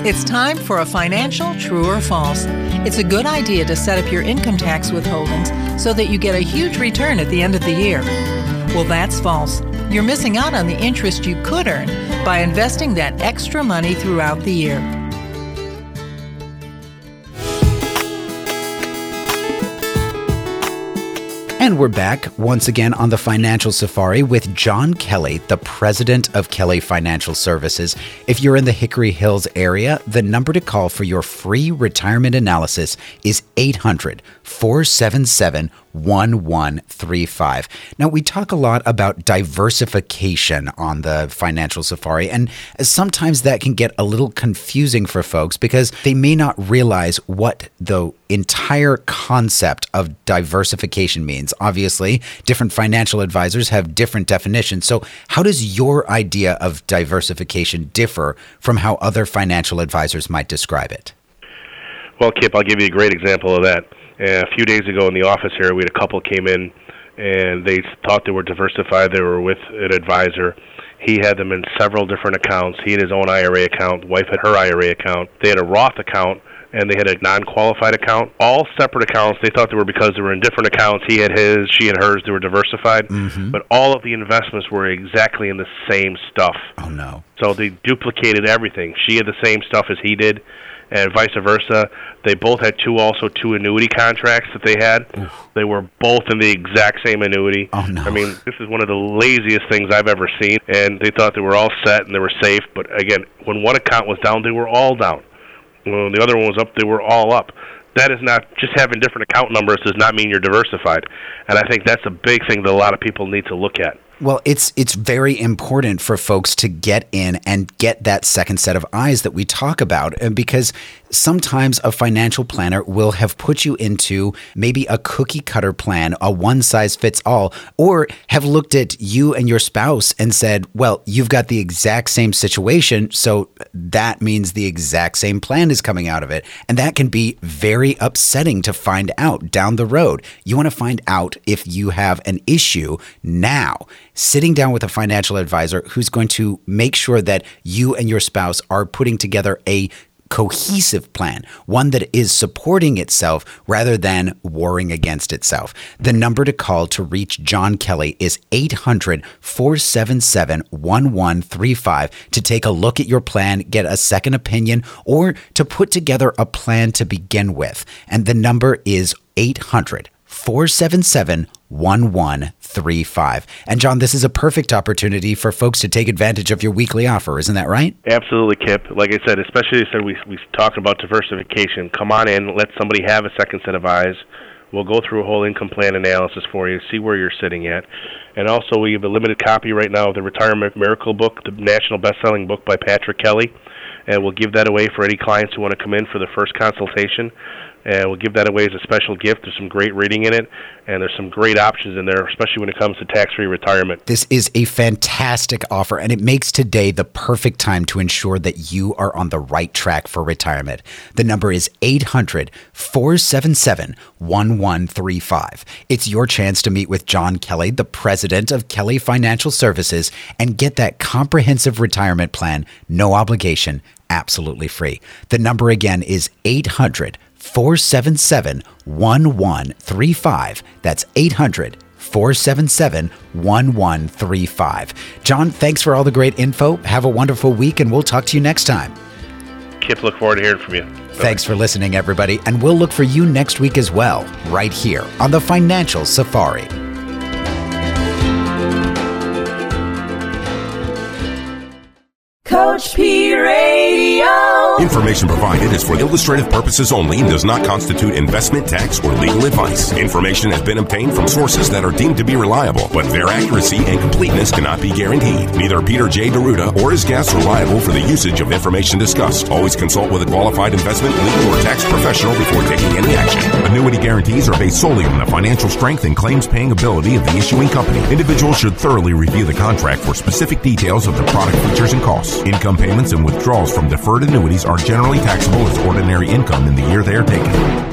It's time for a financial true or false. It's a good idea to set up your income tax withholdings so that you get a huge return at the end of the year. Well, that's false. You're missing out on the interest you could earn by investing that extra money throughout the year. And we're back once again on the Financial Safari with John Kelly, the president of Kelly Financial Services. If you're in the Hickory Hills area, the number to call for your free retirement analysis is 800-477-1135. Now, we talk a lot about diversification on the Financial Safari, and sometimes that can get a little confusing for folks because they may not realize what the entire concept of diversification means. Obviously, different financial advisors have different definitions. So how does your idea of diversification differ from how other financial advisors might describe it? Well, Kip, I'll give you a great example of that. A few days ago in the office here, we had a couple came in, and they thought they were diversified. They were with an advisor. He had them in several different accounts. He had his own IRA account. The wife had her IRA account. They had a Roth account, and they had a non-qualified account. All separate accounts. They thought they were because they were in different accounts. He had his, she had hers. They were diversified. Mm-hmm. But all of the investments were exactly in the same stuff. Oh, no. So they duplicated everything. She had the same stuff as he did, and vice versa. They both had two annuity contracts that they had. Oof. They were both in the exact same annuity. Oh, no. I mean, this is one of the laziest things I've ever seen, and they thought they were all set and they were safe. But again, when one account was down, they were all down. When the other one was up, they were all up. That is not, just having different account numbers does not mean you're diversified. And I think that's a big thing that a lot of people need to look at. Well, it's very important for folks to get in and get that second set of eyes that we talk about, because sometimes a financial planner will have put you into maybe a cookie cutter plan, a one size fits all, or have looked at you and your spouse and said, well, you've got the exact same situation, so that means the exact same plan is coming out of it. And that can be very upsetting to find out down the road. You want to find out if you have an issue now. Sitting down with a financial advisor who's going to make sure that you and your spouse are putting together a cohesive plan, one that is supporting itself rather than warring against itself. The number to call to reach John Kelly is 800-477-1135 to take a look at your plan, get a second opinion, or to put together a plan to begin with. And the number is 800-477-1135. And John, this is a perfect opportunity for folks to take advantage of your weekly offer. Isn't that right? Absolutely, Kip. Like I said, especially we talked about diversification. Come on in, let somebody have a second set of eyes. We'll go through a whole income plan analysis for you, see where you're sitting at. And also, we have a limited copy right now of the Retirement Miracle book, the national best-selling book by Patrick Kelly. And we'll give that away for any clients who want to come in for the first consultation. And we'll give that away as a special gift. There's some great reading in it, and there's some great options in there, especially when it comes to tax-free retirement. This is a fantastic offer, and it makes today the perfect time to ensure that you are on the right track for retirement. The number is 800-477-1135. It's your chance to meet with John Kelly, the president of Kelly Financial Services, and get that comprehensive retirement plan, no obligation, absolutely free. The number again is 800-477-1135. That's 800-477-1135. John, thanks for all the great info. Have a wonderful week, and we'll talk to you next time. Kip, look forward to hearing from you. Thanks for listening, everybody, and we'll look for you next week as well, right here on the Financial Safari. Coach P Radio. Information provided is for illustrative purposes only and does not constitute investment, tax, or legal advice. Information has been obtained from sources that are deemed to be reliable, but their accuracy and completeness cannot be guaranteed. Neither Peter J. Deruta or his guests are liable for the usage of information discussed. Always consult with a qualified investment, legal, or tax professional before taking any action. Annuity guarantees are based solely on the financial strength and claims-paying ability of the issuing company. Individuals should thoroughly review the contract for specific details of the product features and costs. Income payments and withdrawals from deferred annuities are generally taxable as ordinary income in the year they are taken.